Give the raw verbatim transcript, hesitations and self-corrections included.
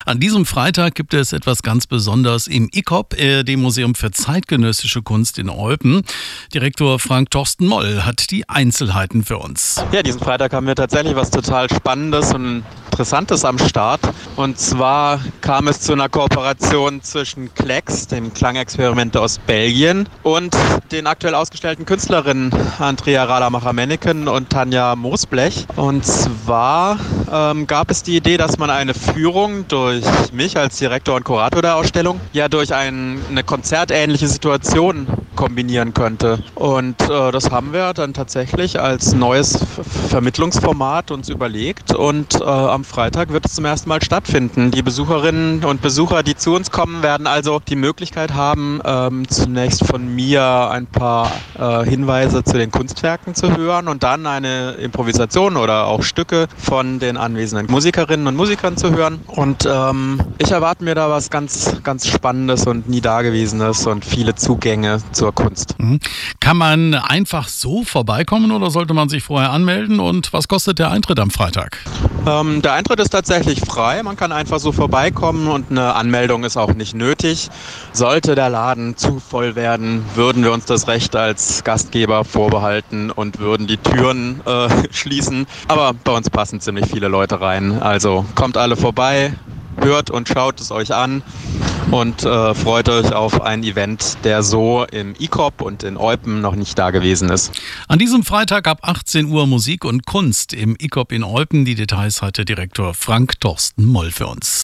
An diesem Freitag gibt es etwas ganz Besonderes im I K O P, äh, dem Museum für zeitgenössische Kunst in Eupen. Direktor Frank Thorsten Moll hat die Einzelheiten für uns. Ja, diesen Freitag haben wir tatsächlich was total Spannendes und Interessantes am Start. Und zwar kam es zu einer Kooperation zwischen Klex, dem Klangexperiment aus Belgien, und den aktuell ausgestellten Künstlerinnen Andrea Rademacher-Menneken und Tanja Moosblech. Und zwar ähm, gab es die Idee, dass man eine Führung durch mich als Direktor und Kurator der Ausstellung ja durch ein, eine konzertähnliche Situation kombinieren könnte. Und äh, das haben wir dann tatsächlich als neues F- Vermittlungsformat uns überlegt und äh, am Freitag wird es zum ersten Mal stattfinden. Die Besucherinnen und Besucher, die zu uns kommen, werden also die Möglichkeit haben, ähm, zunächst von mir ein paar äh, Hinweise zu den Kunstwerken zu hören und dann eine Improvisation oder auch Stücke von den anwesenden Musikerinnen und Musikern zu hören. Und ähm, ich erwarte mir da was ganz, ganz Spannendes und nie Dagewesenes und viele Zugänge zur Kunst. Kann man einfach so vorbeikommen oder sollte man sich vorher anmelden? Und was kostet der Eintritt am Freitag? Ähm, der Eintritt ist tatsächlich frei. Man kann einfach so vorbeikommen und eine Anmeldung ist auch nicht nötig. Sollte der Laden zu voll werden, würden wir uns das Recht als Gastgeber vorbehalten und würden die Türen äh, schließen. Aber bei uns passen ziemlich viele Leute rein. Also kommt alle vorbei, hört und schaut es euch an. Und äh, freut euch auf ein Event, der so im I K O P und in Eupen noch nicht da gewesen ist. An diesem Freitag ab achtzehn Uhr Musik und Kunst im I K O P in Eupen. Die Details hatte Direktor Frank Thorsten Moll für uns.